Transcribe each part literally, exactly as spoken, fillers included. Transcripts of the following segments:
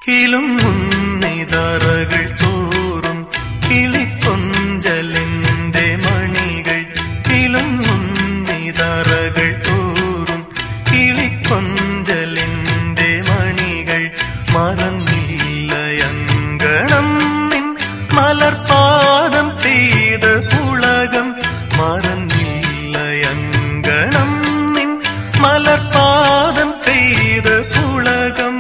കിലുങ്ങുന്നിതറകൾ തോറും കിളിക്കൊഞ്ചലിന്റെ മണികൾ കിലുങ്ങുന്നിതറകൾ തോറും കിളിക്കൊഞ്ചലിന്റെ മണികൾ മറന്നില്ലയങ്കണം നിൻ മലർപാദം പെയ്ത പുളകം മറന്നില്ലയങ്കണം നിൻ മലർപാദം പെയ്ത പുളകം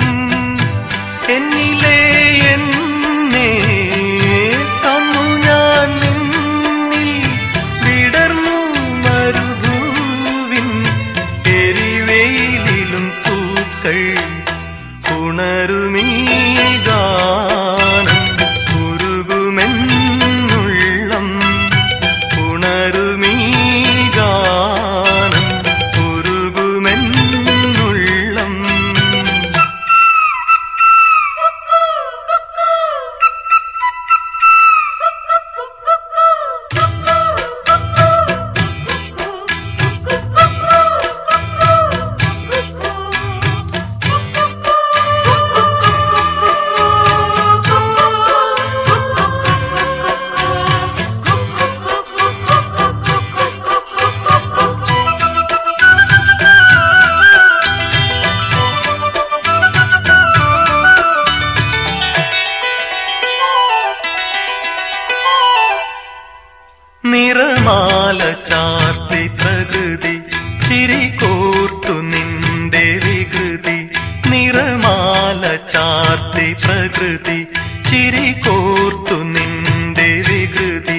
എന്നിലേ എന്നെ തന്നു ഞാൻ നിന്നിൽ വിടർന്നു മരുഭൂവിൻ എരിവെയിലും പൂക്കൾ ഉണരുമീ ഗാനം ഉരുകുമെന്നുള്ളം ഉണരുമീ ഗാനം ഉരുകുമെന്നുള്ളം നിറമാല ചാർത്തി പ്രകൃതി ചിരികോർത്തു നിന്റെ വികൃതി നിറമാല ചാർത്തി പ്രകൃതി ചിരികോർത്തു നിന്റെ വികൃതി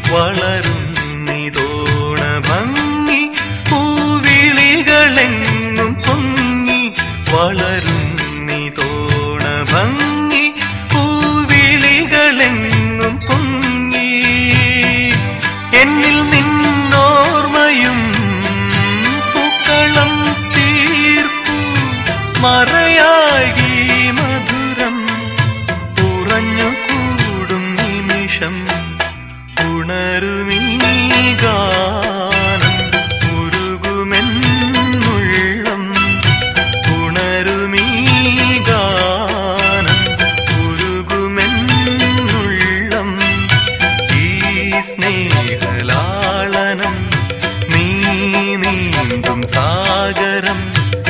വളരുന്നിതോണ ഭംഗി പൂവിളികളെങ്ങും പൊങ്ങി വളരുന്നിതോണ ഭംഗി പൂവിളികളെങ്ങും പൊങ്ങി എന്നിൽ നിന്നോർമ്മയും പൂക്കളം തീർക്കൂ മറയാകി മധുരം ഉറഞ്ഞുകൂടും നിമിഷം ഉണരുമീ ഗാനം ഉരുകുമെന്നുള്ളം ഉണരുമീ ഗാനം ഉരുകുമെന്നുള്ളം ഈ സ്നേഹലാളനം നീ നീന്തും സാഗരം